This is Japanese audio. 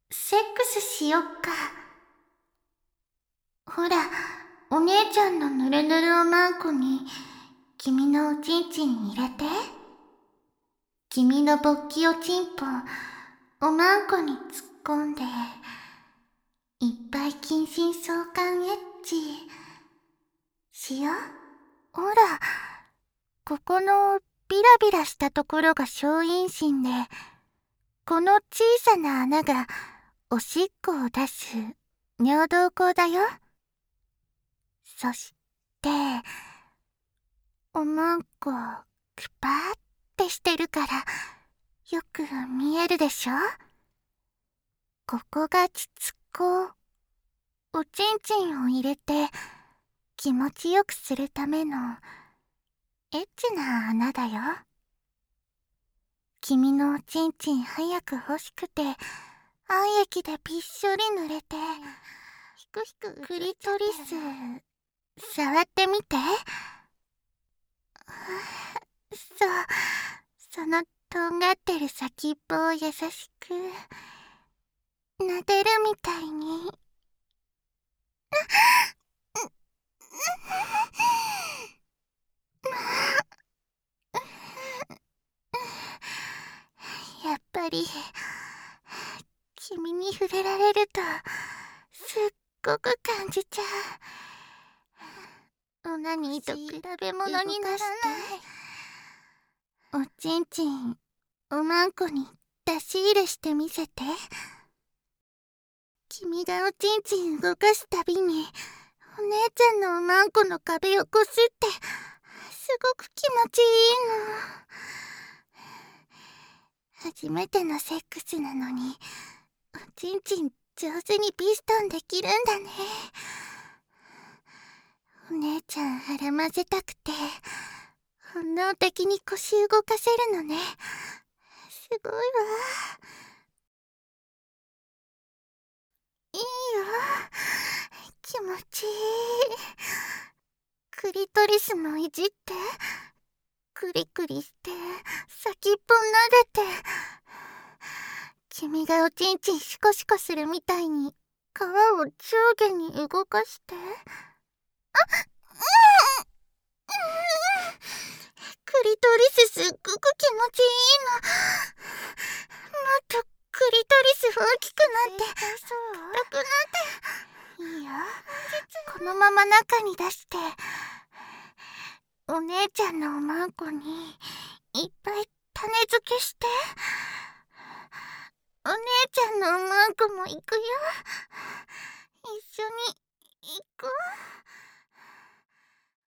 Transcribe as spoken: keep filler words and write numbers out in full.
セックスしよっか。ほら、お姉ちゃんのぬるぬるおまんこに君のおちんちん入れて。君の勃起おちんぽおまんこに突っ込んで、いっぱい近親相関エッチしよう。ほら、ここのビラビラしたところが小陰唇で、この小さな穴がおしっこを出す尿道口だよ。そして、おまんこクパーってしてるからよく見えるでしょ。ここが膣口。おちんちんを入れて気持ちよくするためのエッチな穴だよ。君のおちんちん早く欲しくて愛液でびっしょり濡れてひくひくクリトリス触ってみて。そう、そのとんがってる先っぽを優しく撫でるみたいに。やっぱり君に触れられるとすっごく感じちゃう。オナニーと比べ物にならない。おちんちんおまんこに出し入れしてみせて。君がおちんちん動かすたびにお姉ちゃんのおまんこの壁をこすってすごく気持ちいいの。初めてのセックスなのにおちんちん上手にピストンできるんだね。お姉ちゃん腹混ぜたくて本能的に腰動かせるのね。すごいわ。いいよ、気持ちいい。クリトリスもいじってクリクリして先っぽ撫でて、君がおちんちんシコシコするみたいに皮を上下に動かして。あっ、うん、クリトリスすっごく気持ちいいの。もっとクリトリス大きくなって硬くなって。いいよ、このまま中に出してお姉ちゃんのおまんこにいっぱい種付けして。お姉ちゃんのおまんこもいくよ。